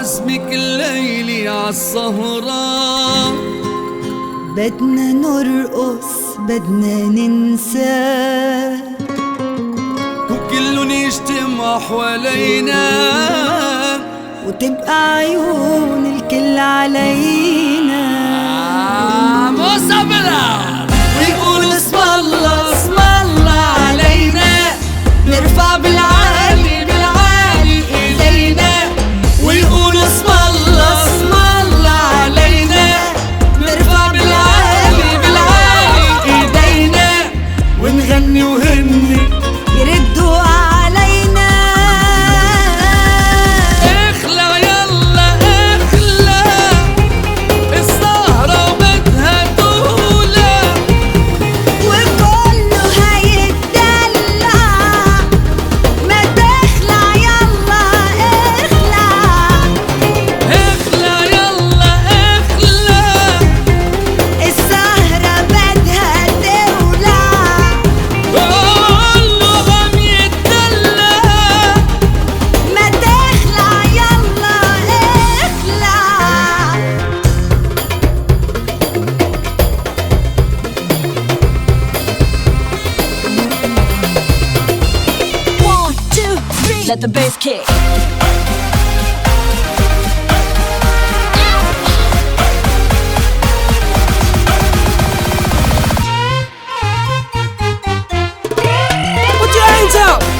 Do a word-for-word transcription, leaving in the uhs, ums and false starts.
عزمك الليلي عالسهرة، بدنا نرقص بدنا ننسى، وكلن يجتمع حوالينا، وتبقى عيون الكل علينا. آه موسى بلال ويقول اسم الله اسم الله علينا، نرفع بالعالي بالعالي إلينا، ويقول اسم الله اسم الله علينا، نرفع بالعالي بالعالي إيدينا، ونغني وهني يردوا علينا. اخلع يلا اخلع، السهرة وبدها تولع، وكله هيتدلع، ما تخلع يلا اخلع. اخلع يلا اخلع، السهرة بدها تولع، كله عم يتدلع، ما تخلع يلا اخلع. One, two, three. Let the bass kick. Put your hands up.